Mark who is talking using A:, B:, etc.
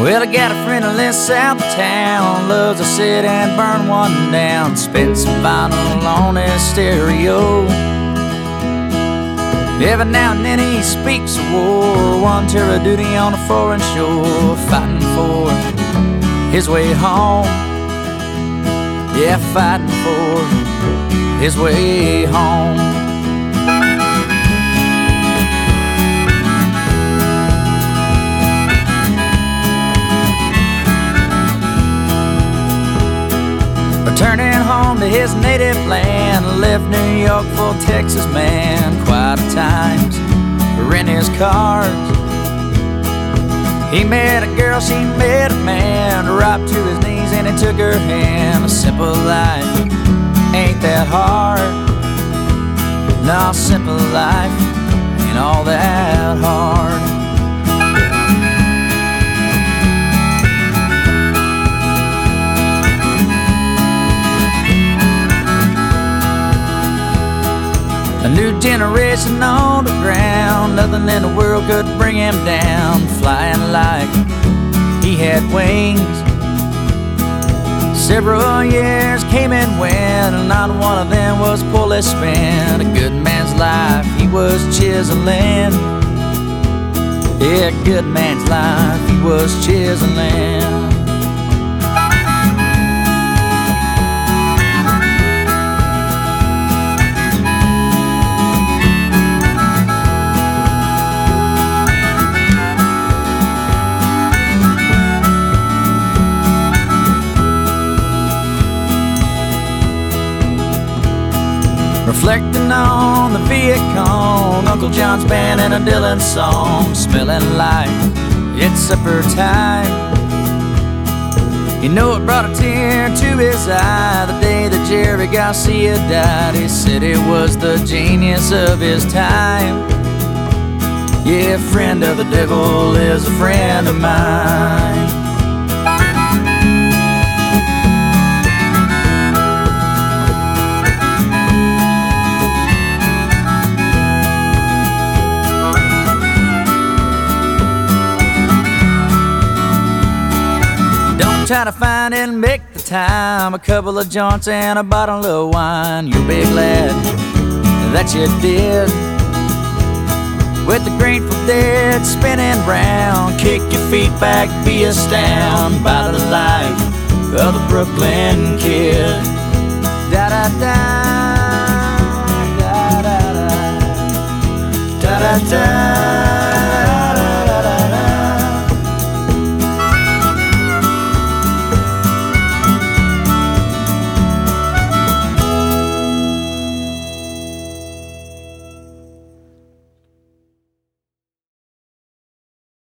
A: Well, I got a friend that lives south of town, loves to sit and burn one down, spit some vinyl on his stereo. Every now and then he speaks of war, one tour of duty on a foreign shore, fighting for his way home. Yeah, fighting for his way home. Returning home to his native land, left New York for Texas, man. Quiet times were in his cars. He met a girl, she met a man, dropped to his knees and he took her hand. A simple life ain't that hard. No, simple life ain't all that hard. A new generation on the ground, nothing in the world could bring him down. Flying like he had wings. Several years came and went, and not one of them was poorly spent. A good man's life he was chiseling. Yeah, a good man's life he was chiseling. Reflecting on the Viet Cong, Uncle John's band and a Dylan song, smelling like it's supper time. You know it brought a tear to his eye the day that Jerry Garcia died. He said he was the genius of his time. Yeah, friend of the devil is a friend of mine. Try to find and make the time, a couple of joints and a bottle of wine. You'll be glad that you did. With the Grateful Dead spinning round, kick your feet back, be astounded by the life of the Brooklyn Kid. Da da da, da da da, da da da.